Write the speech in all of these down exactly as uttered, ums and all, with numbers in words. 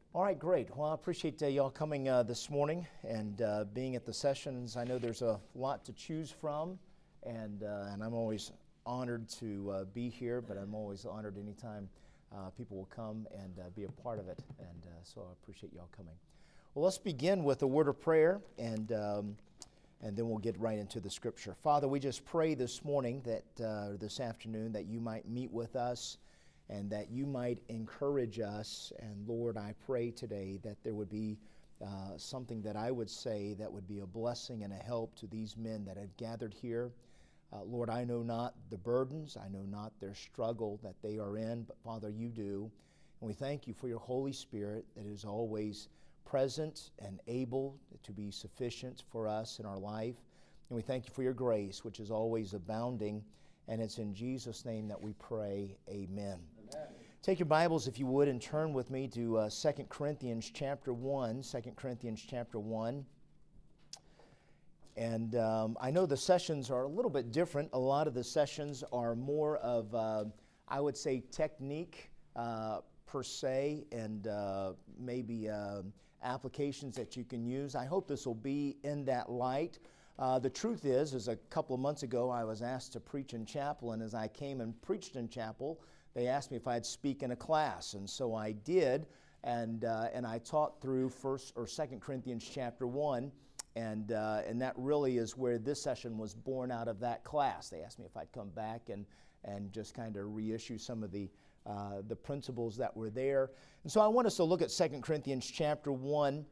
All right, great. Well, I appreciate uh, y'all coming uh, this morning and uh, being at the sessions. I know there's a lot to choose from, and uh, and I'm always honored to uh, be here, but I'm always honored anytime uh, people will come and uh, be a part of it, and uh, so I appreciate y'all coming. Well, let's begin with a word of prayer, and um, and then we'll get right into the Scripture. Father, we just pray this morning that, uh, this afternoon, that you might meet with us, and that you might encourage us. And Lord, I pray today that there would be uh, something that I would say that would be a blessing and a help to these men that have gathered here. Uh, Lord, I know not the burdens, I know not their struggle that they are in, but Father, you do. And we thank you for your Holy Spirit that is always present and able to be sufficient for us in our life. And we thank you for your grace, which is always abounding. And it's in Jesus' name that we pray, amen. Amen. Take your Bibles, if you would, and turn with me to uh, Second Corinthians chapter one. Second Corinthians chapter one. And um, I know the sessions are a little bit different. A lot of the sessions are more of, uh, I would say, technique uh, per se, and uh, maybe uh, applications that you can use. I hope this will be in that light. Uh, the truth is, is a couple of months ago, I was asked to preach in chapel, and as I came and preached in chapel, they asked me if I'd speak in a class, and so I did, and uh, and I taught through First or Second Corinthians chapter one, and uh, and that really is where this session was born out of that class. They asked me if I'd come back and and just kind of reissue some of the uh, the principles that were there, and so I want us to look at Second Corinthians chapter one.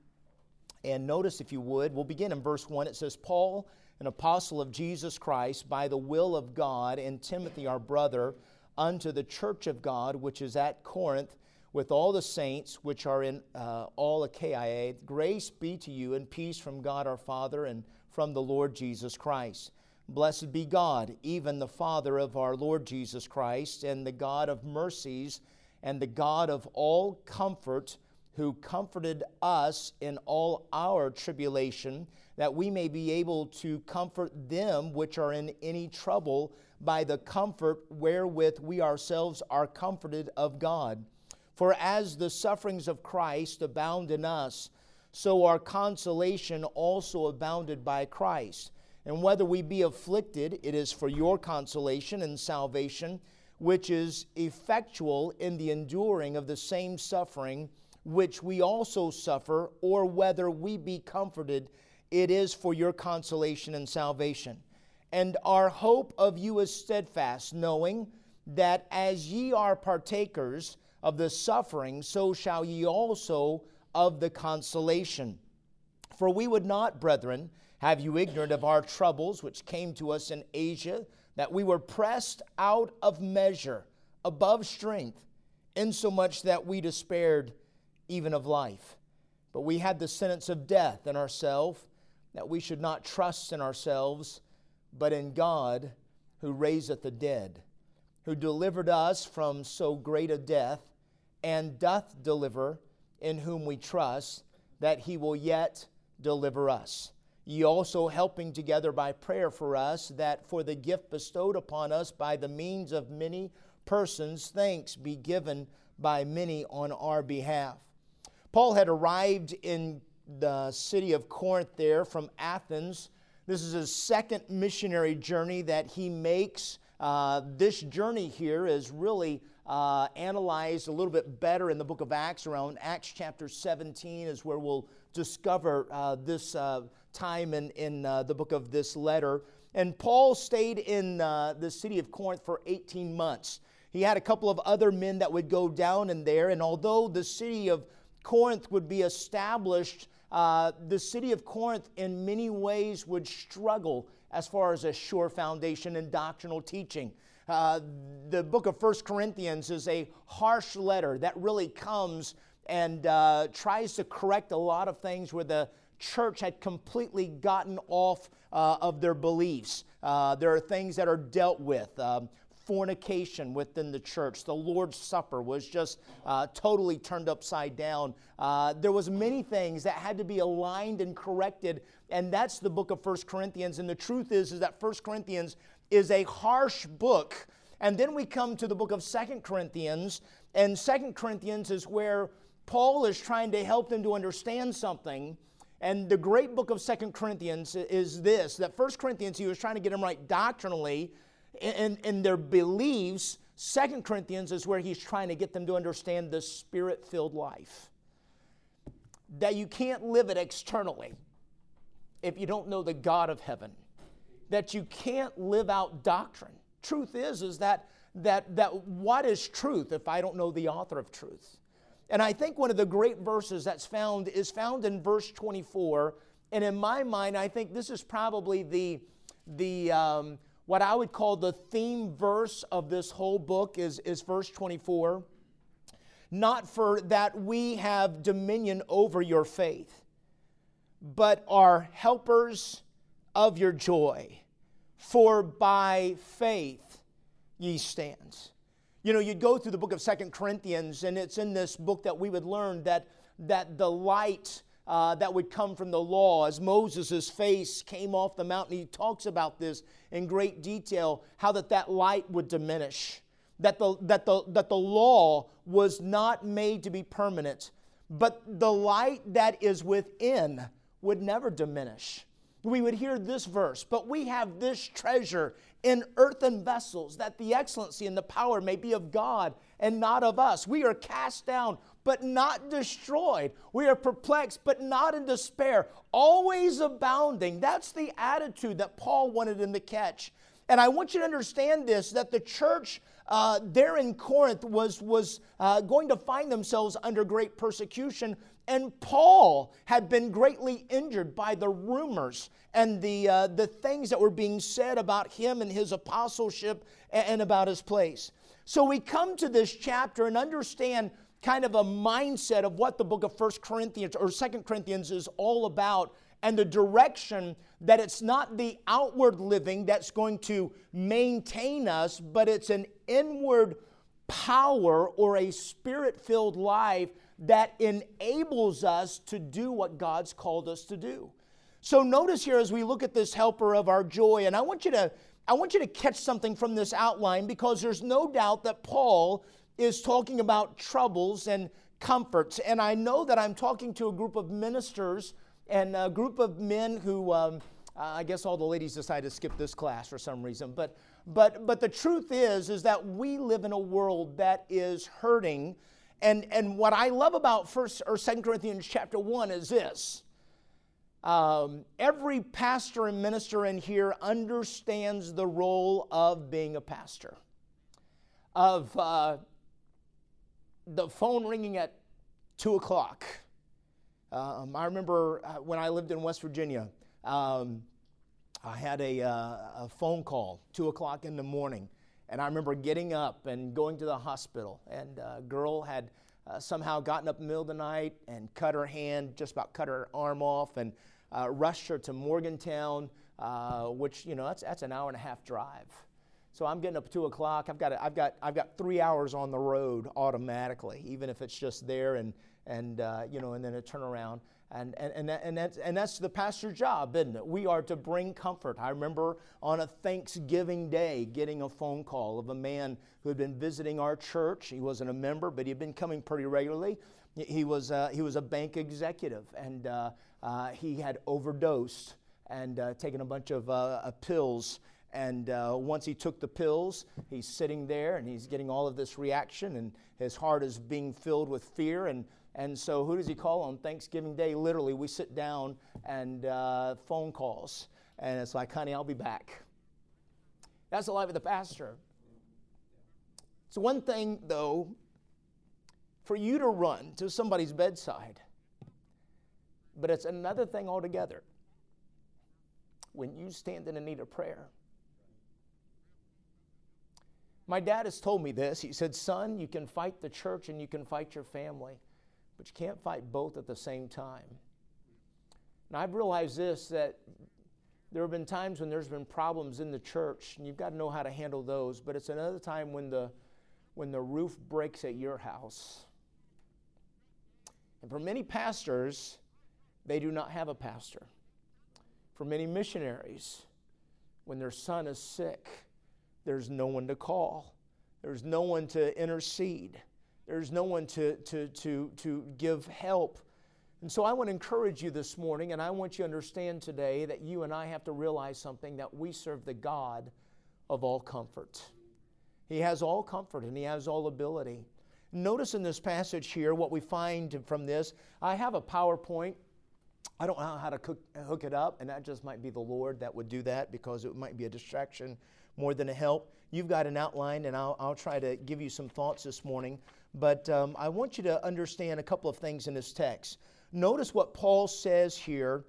And notice, if you would, we'll begin in verse one. It says, Paul, an apostle of Jesus Christ, by the will of God, and Timothy, our brother, unto the church of God, which is at Corinth, with all the saints which are in uh, all Achaia, grace be to you and peace from God our Father and from the Lord Jesus Christ. Blessed be God, even the Father of our Lord Jesus Christ, and the God of mercies, and the God of all comfort, who comforted us in all our tribulation, that we may be able to comfort them which are in any trouble by the comfort wherewith we ourselves are comforted of God. For as the sufferings of Christ abound in us, so our consolation also abounded by Christ. And whether we be afflicted, it is for your consolation and salvation, which is effectual in the enduring of the same suffering which we also suffer, or whether we be comforted, it is for your consolation and salvation. And our hope of you is steadfast, knowing that as ye are partakers of the suffering, so shall ye also of the consolation. For we would not, brethren, have you ignorant of our troubles which came to us in Asia, that we were pressed out of measure, above strength, insomuch that we despaired even of life. But we had the sentence of death in ourselves, that we should not trust in ourselves, but in God, who raiseth the dead, who delivered us from so great a death, and doth deliver, in whom we trust, that he will yet deliver us. Ye also helping together by prayer for us, that for the gift bestowed upon us by the means of many persons, thanks be given by many on our behalf. Paul had arrived in the city of Corinth there from Athens. This is his second missionary journey that he makes. Uh, this journey here is really uh, analyzed a little bit better in the book of Acts. Around Acts chapter seventeen is where we'll discover uh, this uh, time in, in uh, the book of this letter. And Paul stayed in uh, the city of Corinth for eighteen months. He had a couple of other men that would go down in there, and although the city of Corinth would be established, uh, the city of Corinth in many ways would struggle as far as a sure foundation in doctrinal teaching. Uh, the book of First Corinthians is a harsh letter that really comes and uh, tries to correct a lot of things where the church had completely gotten off uh, of their beliefs. Uh, there are things that are dealt with. Um, fornication within the church. The Lord's Supper was just uh, totally turned upside down. Uh, there was many things that had to be aligned and corrected, and that's the book of First Corinthians. And the truth is, is that First Corinthians is a harsh book. And then we come to the book of Second Corinthians, and Second Corinthians is where Paul is trying to help them to understand something. And the great book of Second Corinthians is this, that First Corinthians, he was trying to get them right doctrinally in, in their beliefs. Second Corinthians is where he's trying to get them to understand the Spirit-filled life. That you can't live it externally if you don't know the God of heaven. That you can't live out doctrine. Truth is, is that, that, that what is truth if I don't know the author of truth? And I think one of the great verses that's found is found in verse twenty-four. And in my mind, I think this is probably the, the um, what I would call the theme verse of this whole book is, is verse twenty-four. Not for that we have dominion over your faith, but are helpers of your joy. For by faith ye stand. You know, you'd go through the book of Second Corinthians, and it's in this book that we would learn that, that the light uh, that would come from the law, as Moses' face came off the mountain, he talks about this in great detail, how that that light would diminish. That the, that the, that the law was not made to be permanent, but the light that is within would never diminish. We would hear this verse, but we have this treasure in earthen vessels, that the excellency and the power may be of God and not of us. We are cast down, but not destroyed. We are perplexed, but not in despair. Always abounding. That's the attitude that Paul wanted them to catch. And I want you to understand this, that the church uh, there in Corinth was, was uh, going to find themselves under great persecution. And Paul had been greatly injured by the rumors and the, uh, the things that were being said about him and his apostleship and about his place. So we come to this chapter and understand kind of a mindset of what the book of First Corinthians or Second Corinthians is all about, and the direction that it's not the outward living that's going to maintain us, but it's an inward power or a spirit-filled life that enables us to do what God's called us to do. So notice here as we look at this helper of our joy, and I want you to, I want you to catch something from this outline, because there's no doubt that Paul is talking about troubles and comforts. And I know that I'm talking to a group of ministers and a group of men who, um, I guess all the ladies decided to skip this class for some reason. But, but, but the truth is, is that we live in a world that is hurting. And, and what I love about First or Second Corinthians chapter one is this. Um, every pastor and minister in here understands the role of being a pastor. Of uh, the phone ringing at two o'clock. Um, I remember uh, when I lived in West Virginia, um, I had a, uh, a phone call, two o'clock in the morning. And I remember getting up and going to the hospital, and a girl had uh, somehow gotten up in the middle of the night and cut her hand, just about cut her arm off, and uh, rushed her to Morgantown, uh, which, you know, that's, that's an hour and a half drive. So I'm getting up at two o'clock. I've got, I've got, I've got three hours on the road automatically, even if it's just there and, and uh, you know, and then a turnaround. And, and, and, that, and, that's, and that's the pastor's job, isn't it? We are to bring comfort. I remember on a Thanksgiving day getting a phone call of a man who had been visiting our church. He wasn't a member, but he had been coming pretty regularly. He was, uh, he was a bank executive, and uh, uh, he had overdosed and uh, taken a bunch of uh, pills. And uh, once he took the pills, he's sitting there and he's getting all of this reaction, and his heart is being filled with fear. And And so who does he call on Thanksgiving Day? Literally, we sit down and uh, phone calls. And it's like, honey, I'll be back. That's the life of the pastor. It's one thing, though, for you to run to somebody's bedside. But it's another thing altogether when you stand in the need of prayer. My dad has told me this. He said, son, you can fight the church and you can fight your family, but you can't fight both at the same time. And I've realized this, that there have been times when there's been problems in the church, and you've got to know how to handle those, but it's another time when the, when the roof breaks at your house. And for many pastors, they do not have a pastor. For many missionaries, when their son is sick, there's no one to call. There's no one to intercede. There's no one to, to, to, to give help. And so I want to encourage you this morning, and I want you to understand today that you and I have to realize something, that we serve the God of all comfort. He has all comfort and He has all ability. Notice in this passage here what we find from this. I have a PowerPoint. I don't know how to cook, hook it up, and that just might be the Lord that would do that, because it might be a distraction more than a help. You've got an outline, and I'll, I'll try to give you some thoughts this morning. But um, I want you to understand a couple of things in this text. Notice what Paul says here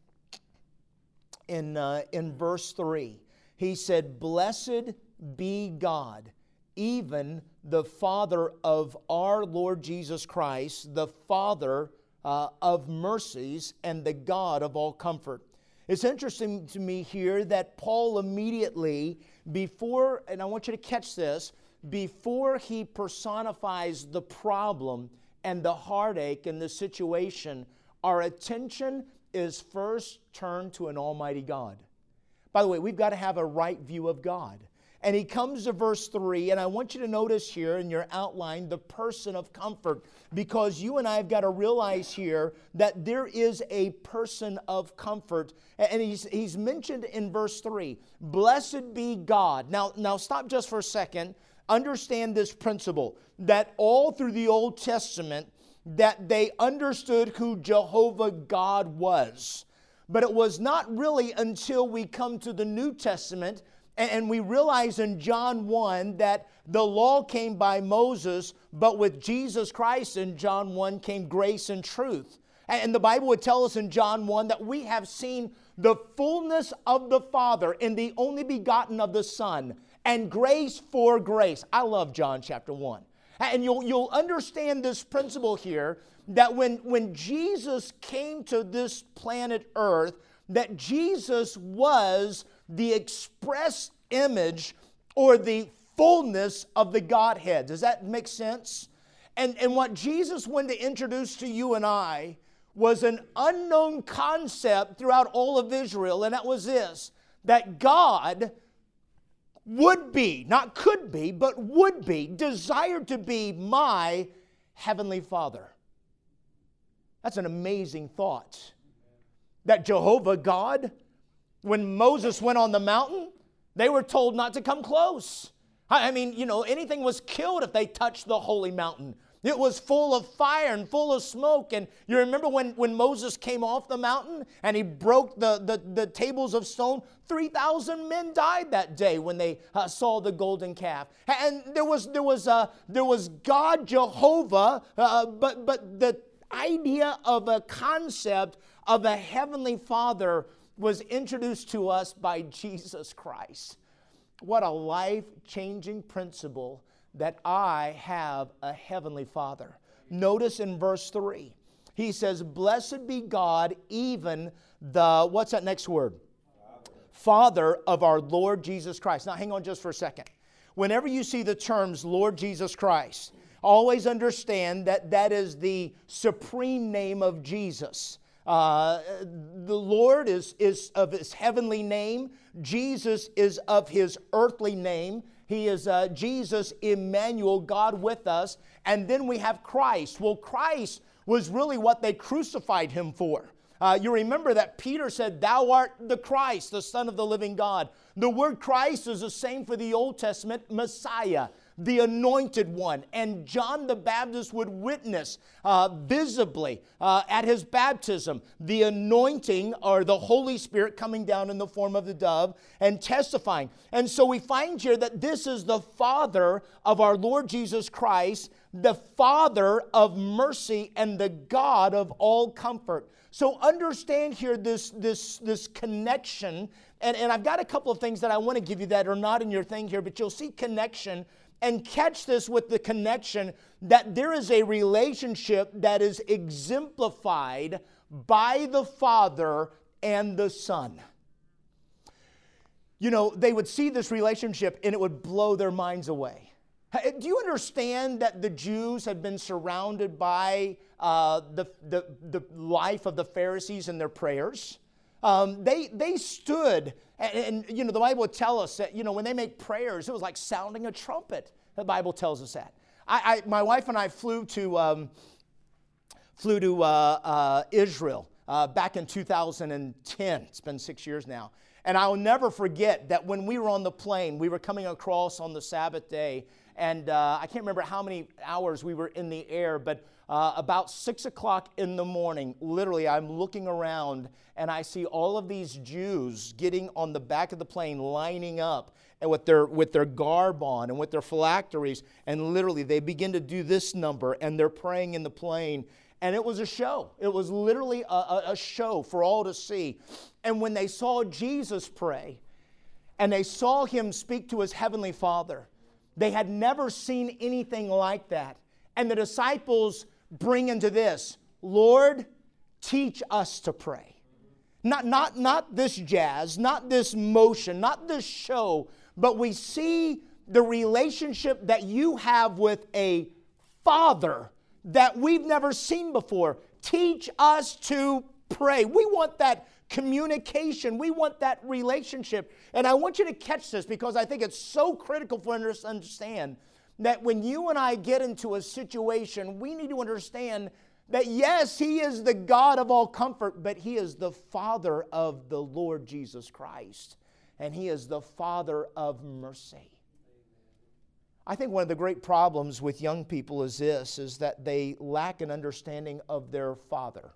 in, uh, in verse three. He said, "Blessed be God, even the Father of our Lord Jesus Christ, the Father uh, of mercies and the God of all comfort." It's interesting to me here that Paul immediately, before, and I want you to catch this, before he personifies the problem and the heartache and the situation, our attention is first turned to an almighty God. By the way, we've got to have a right view of God. And he comes to verse three, and I want you to notice here in your outline the person of comfort, because you and I have got to realize here that there is a person of comfort. And he's, he's mentioned in verse three, "Blessed be God." Now, now stop just for a second. Understand this principle, that all through the Old Testament, that they understood who Jehovah God was. But it was not really until we come to the New Testament and we realize in John one that the law came by Moses, but with Jesus Christ in John one came grace and truth. And the Bible would tell us in John one that we have seen the fullness of the Father in the only begotten of the Son, and grace for grace. I love John chapter one. And you'll, you'll understand this principle here, that when, when Jesus came to this planet Earth, that Jesus was the express image or the fullness of the Godhead. Does that make sense? And, and what Jesus wanted to introduce to you and I was an unknown concept throughout all of Israel, and that was this, that God would be, not could be, but would be, desired to be my heavenly Father. That's an amazing thought. That Jehovah God, when Moses went on the mountain, they were told not to come close. I mean, you know, anything was killed if they touched the holy mountain. It was full of fire and full of smoke. And you remember when, when Moses came off the mountain and he broke the, the, the tables of stone? three thousand men died that day when they uh, saw the golden calf. And there was, there was, uh, there was God, Jehovah, uh, but, but the idea of a concept of a heavenly Father was introduced to us by Jesus Christ. What a life-changing principle that I have a heavenly Father. Notice in verse three, he says, "Blessed be God, even the," what's that next word? Father of our Lord Jesus Christ. Now hang on just for a second. Whenever you see the terms Lord Jesus Christ, always understand that that is the supreme name of Jesus. Uh, the Lord is, is of His heavenly name. Jesus is of His earthly name. He is uh, Jesus, Emmanuel, God with us. And then we have Christ. Well, Christ was really what they crucified Him for. Uh, you remember that Peter said, "Thou art the Christ, the Son of the living God." The word Christ is the same for the Old Testament, Messiah, the anointed one. And John the Baptist would witness uh, visibly uh, at his baptism the anointing or the Holy Spirit coming down in the form of the dove and testifying. And so we find here that this is the Father of our Lord Jesus Christ, the Father of mercy and the God of all comfort. So understand here this, this, this connection. And, and I've got a couple of things that I want to give you that are not in your thing here, but you'll see connection. And catch this with the connection that there is a relationship that is exemplified by the Father and the Son. You know, they would see this relationship and it would blow their minds away. Do you understand that the Jews had been surrounded by uh, the, the, the life of the Pharisees and their prayers? Um, they, they stood, and, and, you know, the Bible would tell us that, you know, when they make prayers, it was like sounding a trumpet. The Bible tells us that. I, I, my wife and I flew to um, flew to uh, uh, Israel uh, back in two thousand ten. It's been six years now. And I will never forget that when we were on the plane, we were coming across on the Sabbath day, and uh, I can't remember how many hours we were in the air, but uh, about six o'clock in the morning, literally I'm looking around and I see all of these Jews getting on the back of the plane, lining up and with their with their garb on and with their phylacteries, and literally they begin to do this number and they're praying in the plane. And it was a show. It was literally a, a, a show for all to see. And when they saw Jesus pray and they saw him speak to his heavenly Father, they had never seen anything like that. And the disciples bring into this, Lord, teach us to pray. Not, not, not this jazz, not this motion, not this show, but we see the relationship that you have with a Father that we've never seen before. Teach us to pray. We want that communication. We want that relationship. And I want you to catch this because I think it's so critical for us to understand that when you and I get into a situation, we need to understand that yes, he is the God of all comfort, but he is the Father of the Lord Jesus Christ. And he is the Father of mercy. I think one of the great problems with young people is this, is that they lack an understanding of their Father.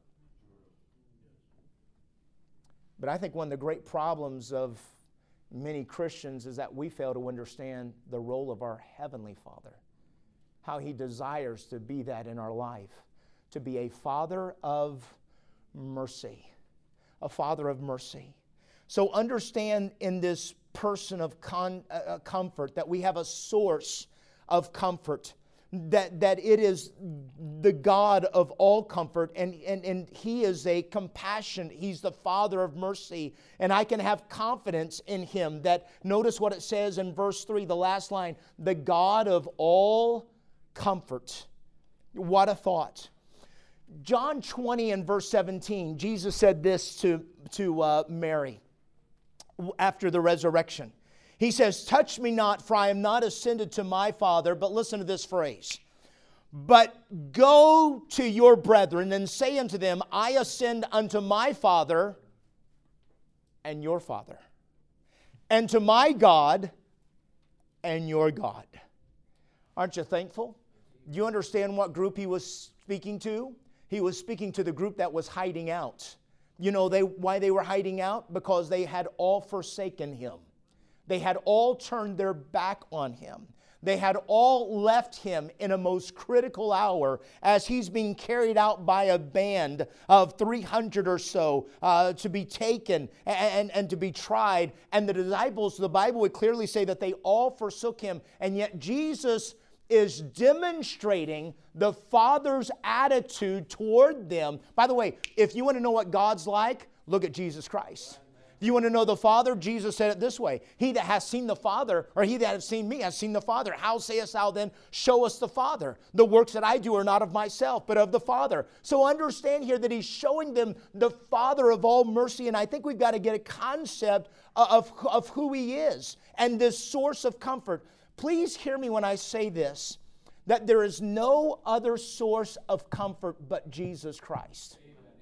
But I think one of the great problems of many Christians is that we fail to understand the role of our Heavenly Father, how he desires to be that in our life, to be a Father of mercy, a Father of mercy. So understand in this person of con, uh, comfort that we have a source of comfort, that, that it is the God of all comfort, and, and, and he is a compassion. He's the Father of mercy, and I can have confidence in him. That, notice what it says in verse three, the last line, the God of all comfort. What a thought. John twenty and verse seventeen, Jesus said this to, to uh, Mary after the resurrection. He says, touch me not, for I am not ascended to my Father. But listen to this phrase. But go to your brethren and say unto them, I ascend unto my Father and your Father, and to my God and your God. Aren't you thankful? Do you understand what group he was speaking to? He was speaking to the group that was hiding out. You know they, why they were hiding out? Because they had all forsaken him. They had all turned their back on him. They had all left him in a most critical hour as he's being carried out by a band of three hundred or so uh, to be taken and, and, and to be tried. And the disciples, the Bible would clearly say that they all forsook him. And yet Jesus is demonstrating the Father's attitude toward them. By the way, if you want to know what God's like, look at Jesus Christ. If you want to know the Father, Jesus said it this way, he that has seen the Father, or he that has seen me, has seen the Father. How sayest thou then, show us the Father? The works that I do are not of myself, but of the Father. So understand here that he's showing them the Father of all mercy, and I think we've got to get a concept of, of who he is and this source of comfort. Please hear me when I say this, that there is no other source of comfort but Jesus Christ.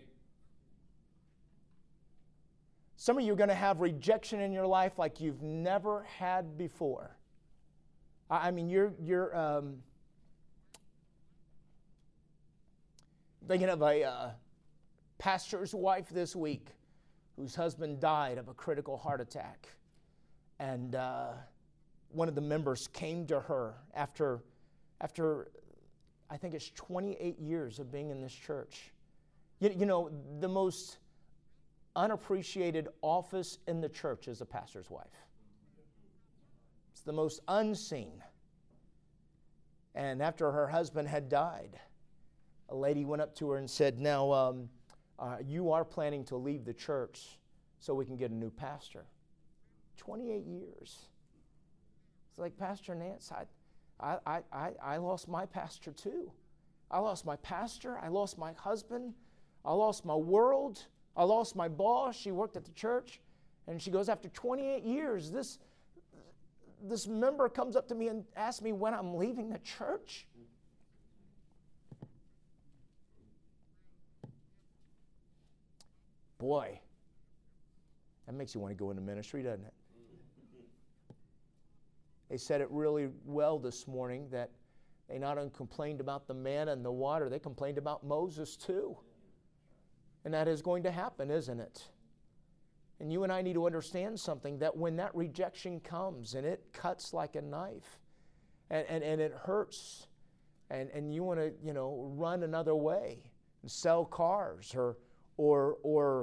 Some of you are going to have rejection in your life like you've never had before. I mean, you're, you're um, thinking of a uh, pastor's wife this week whose husband died of a critical heart attack. And uh, one of the members came to her after, after I think it's twenty-eight years of being in this church. You, you know, the most unappreciated office in the church is a pastor's wife. It's the most unseen. And after her husband had died, a lady went up to her and said, now, um, uh, you are planning to leave the church so we can get a new pastor. twenty-eight years. It's like, Pastor Nance, I, I, I, I lost my pastor too. I lost my pastor. I lost my husband. I lost my world. I lost my boss. She worked at the church. And she goes, after twenty-eight years, this, this member comes up to me and asks me when I'm leaving the church. Boy, that makes you want to go into ministry, doesn't it? They said it really well this morning that they not only complained about the manna and the water, they complained about Moses too. And that is going to happen, isn't it? And you and I need to understand something, that when that rejection comes and it cuts like a knife and, and, and it hurts and, and you want to, you know, run another way and sell cars or, or, or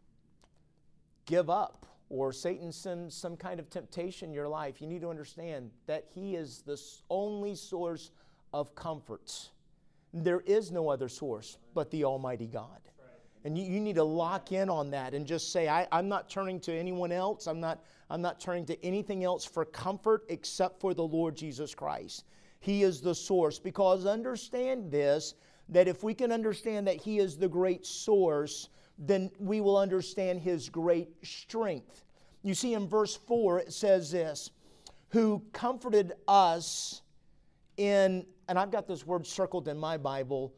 give up, or Satan sends some kind of temptation in your life, you need to understand that he is the only source of comfort. There is no other source but the Almighty God. And you, you need to lock in on that and just say, I, I'm not turning to anyone else. I'm not, I'm not turning to anything else for comfort except for the Lord Jesus Christ. He is the source. Because understand this, that if we can understand that He is the great source, then we will understand His great strength. You see, in verse four, it says this, who comforted us in, and I've got this word circled in my Bible,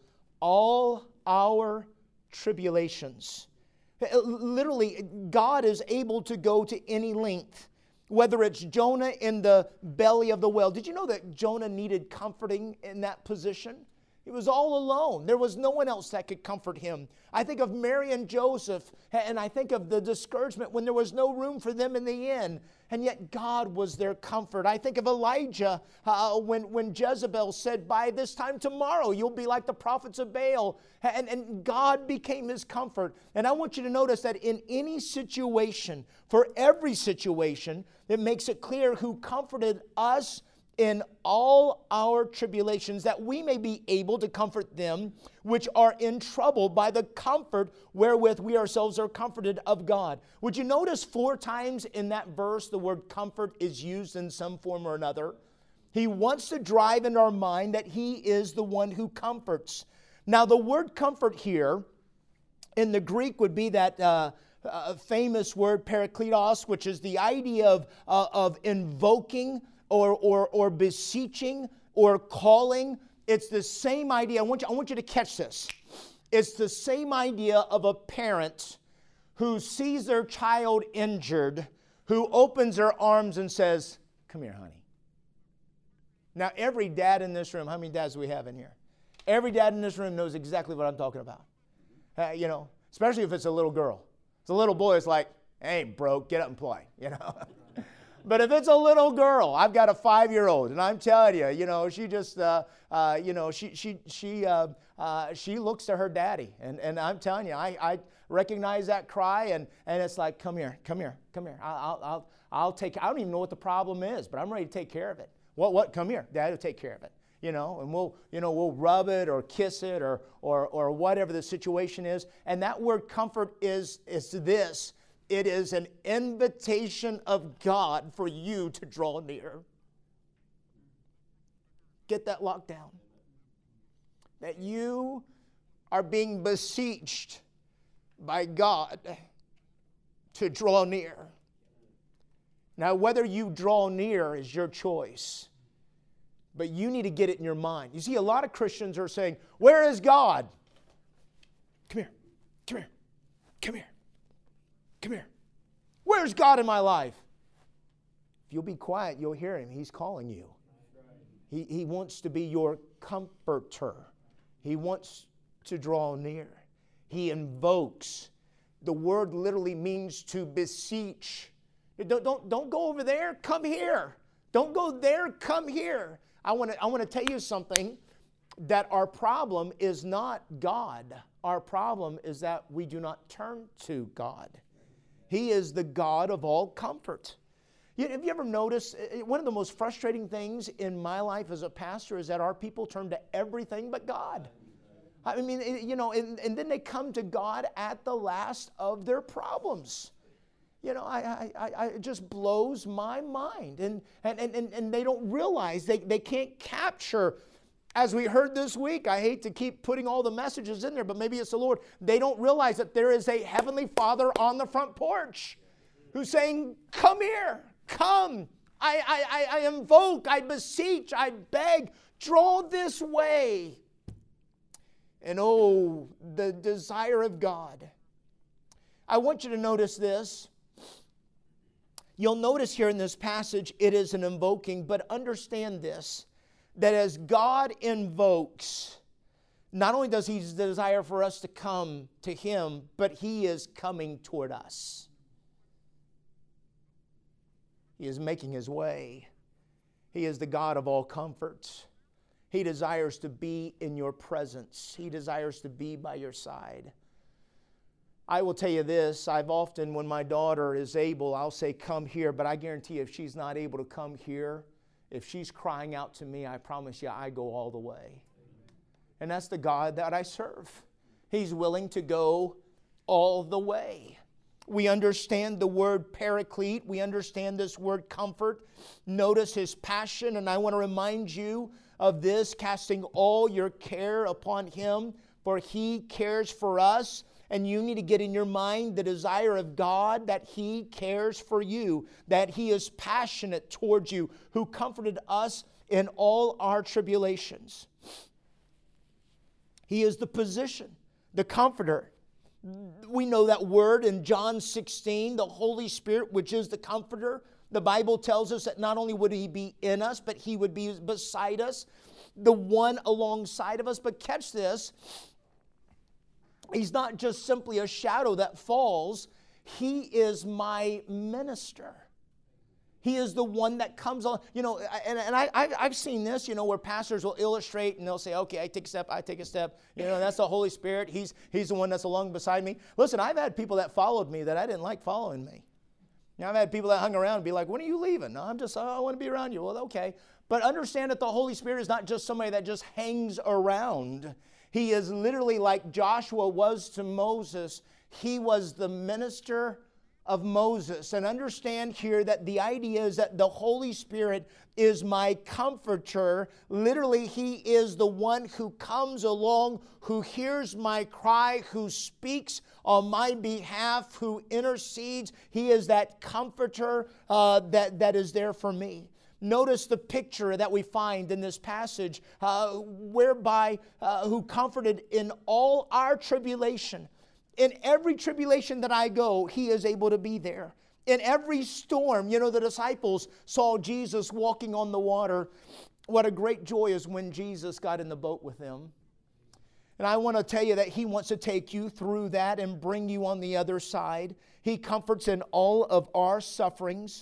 all our tribulations. Literally, God is able to go to any length, whether it's Jonah in the belly of the whale. Did you know that Jonah needed comforting in that position? He was all alone. There was no one else that could comfort him. I think of Mary and Joseph, and I think of the discouragement when there was no room for them in the inn, and yet God was their comfort. I think of Elijah uh, when, when Jezebel said, by this time tomorrow you'll be like the prophets of Baal, and, and God became his comfort. And I want you to notice that in any situation, for every situation, it makes it clear who comforted us in all our tribulations, that we may be able to comfort them which are in trouble by the comfort wherewith we ourselves are comforted of God. Would you notice four times in that verse the word comfort is used in some form or another? He wants to drive in our mind that He is the one who comforts. Now the word comfort here in the Greek would be that uh, uh, famous word parakletos, which is the idea of, uh, of invoking Or, or, or beseeching, or calling. It's the same idea. I want you, I want you to catch this. It's the same idea of a parent who sees their child injured, who opens their arms and says, come here, honey. Now, every dad in this room, how many dads do we have in here? Every dad in this room knows exactly what I'm talking about. Uh, you know, especially if it's a little girl. It's a little boy, it's like, hey, bro, get up and play, you know. But if it's a little girl, I've got a five-year-old, and I'm telling you, you know, she just, uh, uh, you know, she she she uh, uh, she looks to her daddy, and and I'm telling you, I, I recognize that cry, and and it's like, come here, come here, come here. I'll I'll I'll take. I don't even know what the problem is, but I'm ready to take care of it. What what? Come here, Dad will take care of it. You know, and we'll you know we'll rub it or kiss it or or or whatever the situation is. And that word comfort is is this. It is an invitation of God for you to draw near. Get that locked down. That you are being beseeched by God to draw near. Now, whether you draw near is your choice, but you need to get it in your mind. You see, a lot of Christians are saying, where is God? Come here, come here, come here. Come here. Where's God in my life? If you'll be quiet, you'll hear Him. He's calling you. He, he wants to be your comforter. He wants to draw near. He invokes. The word literally means to beseech. Don't, don't, don't go over there. Come here. Don't go there. Come here. I want to I want to tell you something, that our problem is not God. Our problem is that we do not turn to God. He is the God of all comfort. Have you ever noticed, one of the most frustrating things in my life as a pastor is that our people turn to everything but God. I mean, you know, and, and then they come to God at the last of their problems. You know, I, I, I, it just blows my mind. And, and, and, and they don't realize, they, they can't capture. As we heard this week, I hate to keep putting all the messages in there, but maybe it's the Lord. They don't realize that there is a heavenly Father on the front porch who's saying, come here, come. I, I, I invoke, I beseech, I beg, draw this way. And oh, the desire of God. I want you to notice this. You'll notice here in this passage, it is an invoking, but understand this, that as God invokes, not only does He desire for us to come to Him, but He is coming toward us. He is making His way. He is the God of all comfort. He desires to be in your presence. He desires to be by your side. I will tell you this, I've often, when my daughter is able, I'll say, come here, but I guarantee you if she's not able to come here, if she's crying out to me, I promise you, I go all the way. And that's the God that I serve. He's willing to go all the way. We understand the word paraclete. We understand this word comfort. Notice His passion, and I want to remind you of this, casting all your care upon Him, for He cares for us. And you need to get in your mind the desire of God that He cares for you, that He is passionate towards you, who comforted us in all our tribulations. He is the position, the comforter. We know that word in John sixteen, the Holy Spirit, which is the comforter. The Bible tells us that not only would He be in us, but He would be beside us, the one alongside of us. But catch this, He's not just simply a shadow that falls. He is my minister. He is the one that comes on. You know, and, and I, I've seen this, you know, where pastors will illustrate and they'll say, okay, I take a step, I take a step. You know, that's the Holy Spirit. He's, he's the one that's along beside me. Listen, I've had people that followed me that I didn't like following me. You know, I've had people that hung around and be like, when are you leaving? No, I'm just, oh, I want to be around you. Well, okay. But understand that the Holy Spirit is not just somebody that just hangs around. He is literally like Joshua was to Moses. He was the minister of Moses. And understand here that the idea is that the Holy Spirit is my comforter. Literally, He is the one who comes along, who hears my cry, who speaks on my behalf, who intercedes. He is that comforter uh, that, that is there for me. Notice the picture that we find in this passage, uh, whereby uh, who comforted in all our tribulation. In every tribulation that I go, He is able to be there. In every storm, you know, the disciples saw Jesus walking on the water. What a great joy is when Jesus got in the boat with them. And I want to tell you that He wants to take you through that and bring you on the other side. He comforts in all of our sufferings.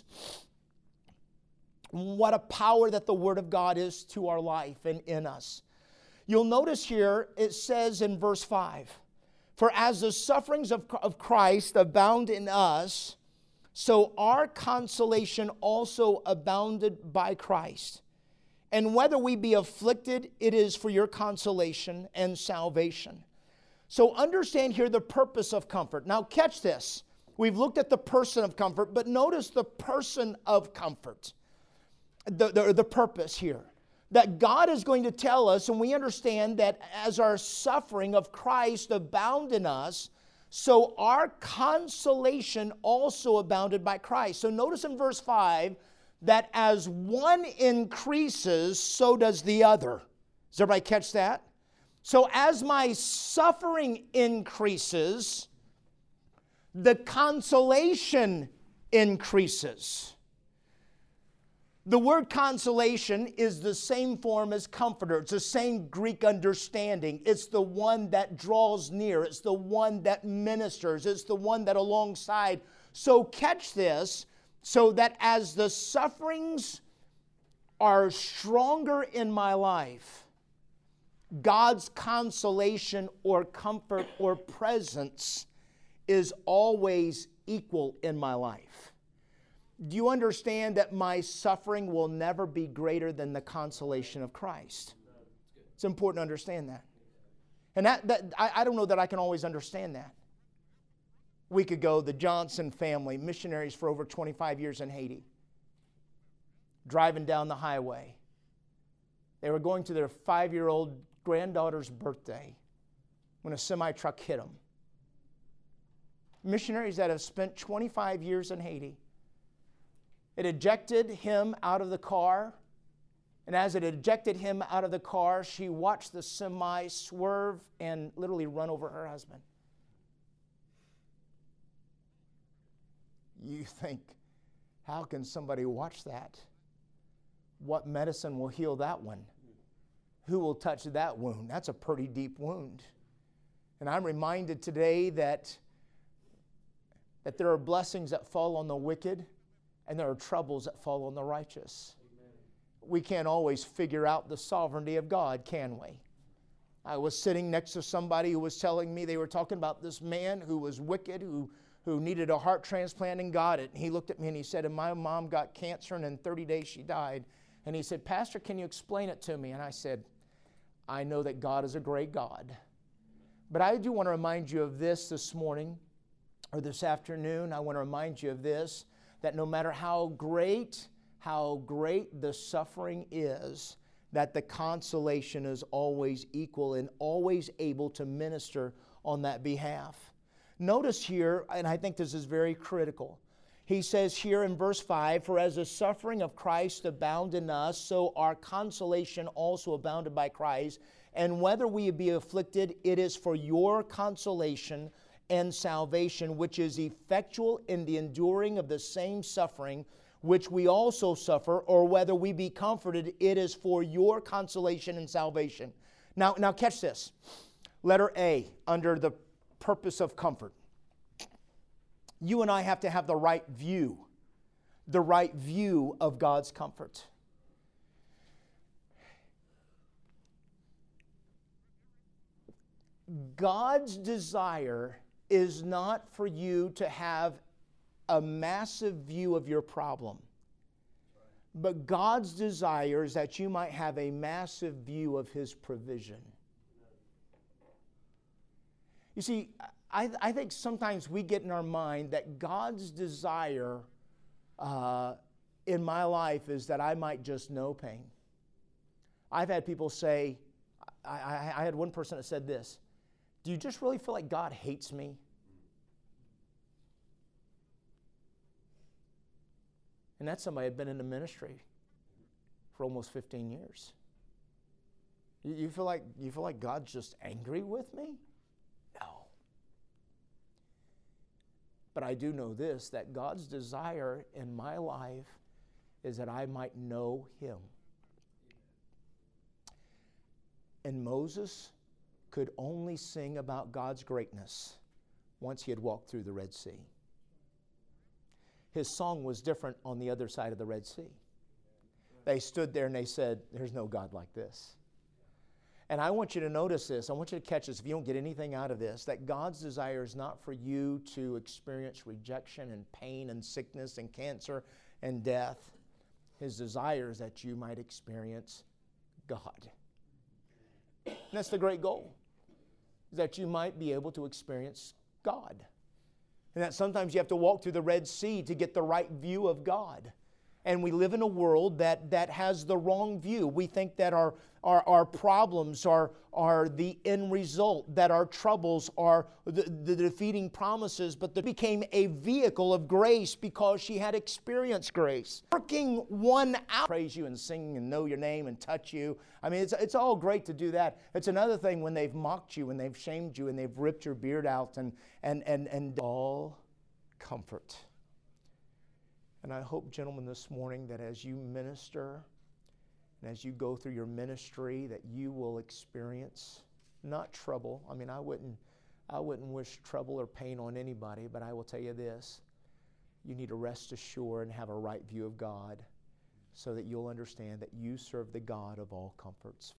What a power that the Word of God is to our life and in us. You'll notice here, it says in verse five, for as the sufferings of, of Christ abound in us, so our consolation also abounded by Christ. And whether we be afflicted, it is for your consolation and salvation. So understand here the purpose of comfort. Now catch this. We've looked at the person of comfort, but notice the person of comfort. The, the, the purpose here. That God is going to tell us, and we understand that as our suffering of Christ abound in us, so our consolation also abounded by Christ. So notice in verse five that as one increases, so does the other. Does everybody catch that? So as my suffering increases, the consolation increases. The word consolation is the same form as comforter. It's the same Greek understanding. It's the one that draws near. It's the one that ministers. It's the one that alongside. So catch this, so that as the sufferings are stronger in my life, God's consolation or comfort or presence is always equal in my life. Do you understand that my suffering will never be greater than the consolation of Christ? It's important to understand that. And that, that I, I don't know that I can always understand that. A week ago, the Johnson family, missionaries for over twenty-five years in Haiti, driving down the highway. They were going to their five-year-old granddaughter's birthday when a semi-truck hit them. Missionaries that have spent twenty-five years in Haiti. It ejected him out of the car, and as it ejected him out of the car, she watched the semi swerve and literally run over her husband. You think, how can somebody watch that? What medicine will heal that one? Who will touch that wound? That's a pretty deep wound. And I'm reminded today that, that there are blessings that fall on the wicked and there are troubles that fall on the righteous. Amen. We can't always figure out the sovereignty of God, can we? I was sitting next to somebody who was telling me, they were talking about this man who was wicked, who, who needed a heart transplant and got it. And he looked at me and he said, and my mom got cancer and in thirty days she died. And he said, Pastor, can you explain it to me? And I said, I know that God is a great God. But I do want to remind you of this this morning or this afternoon. I want to remind you of this, that no matter how great, how great the suffering is, that the consolation is always equal and always able to minister on that behalf. Notice here, and I think this is very critical, he says here in verse five, for as the suffering of Christ abounded in us, so our consolation also abounded by Christ. And whether we be afflicted, it is for your consolation and salvation, which is effectual in the enduring of the same suffering, which we also suffer, or whether we be comforted, it is for your consolation and salvation. Now, now catch this. Letter A, under the purpose of comfort. You and I have to have the right view, the right view of God's comfort. God's desire is not for you to have a massive view of your problem, but God's desire is that you might have a massive view of His provision. You see, I, I think sometimes we get in our mind that God's desire uh, in my life is that I might just know pain. I've had people say, I, I, I had one person that said this, do you just really feel like God hates me? And that's somebody who had been in the ministry for almost fifteen years. You, you feel like you feel like God's just angry with me? No. But I do know this, that God's desire in my life is that I might know Him. And Moses could only sing about God's greatness once he had walked through the Red Sea. His song was different on the other side of the Red Sea. They stood there and they said, there's no God like this. And I want you to notice this. I want you to catch this if you don't get anything out of this, that God's desire is not for you to experience rejection and pain and sickness and cancer and death. His desire is that you might experience God. And that's the great goal, that you might be able to experience God. And that sometimes you have to walk through the Red Sea to get the right view of God. And we live in a world that, that has the wrong view. We think that our, our, our problems are, are the end result, that our troubles are the, the defeating promises, but they became a vehicle of grace because she had experienced grace. Working one out, praise you and sing and know your name and touch you. I mean, it's, it's all great to do that. It's another thing when they've mocked you and they've shamed you and they've ripped your beard out and, and, and, and all comfort. And I hope, gentlemen, this morning that as you minister and as you go through your ministry that you will experience not trouble. I mean, I wouldn't, I wouldn't wish trouble or pain on anybody, but I will tell you this. You need to rest assured and have a right view of God so that you'll understand that you serve the God of all comforts.